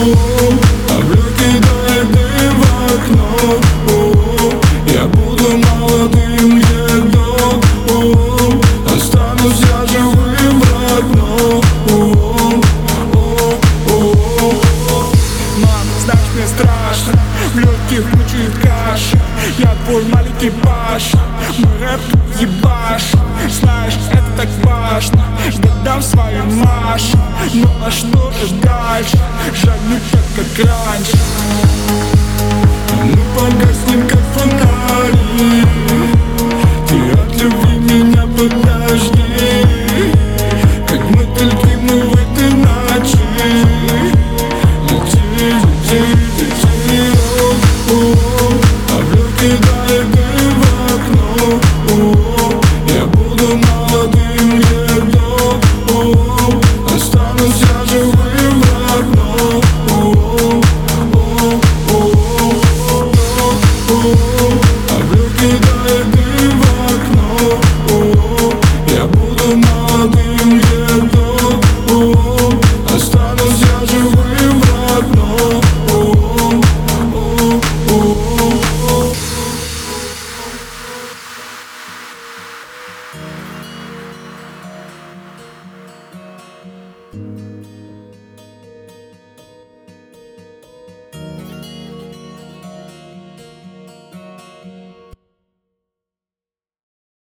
А в люке кидает дым в окно. Я буду молодым, как дом. Останусь я живым, родном. Мам, знаешь, мне страшно, в легких мучает каша. Я твой маленький Паша, мы рэп тут ебашим. Знаешь, это так важно, я дам свою Машу. Ну а что же дальше? Жаль, не так, как раньше. Мы погаснем, как фонари.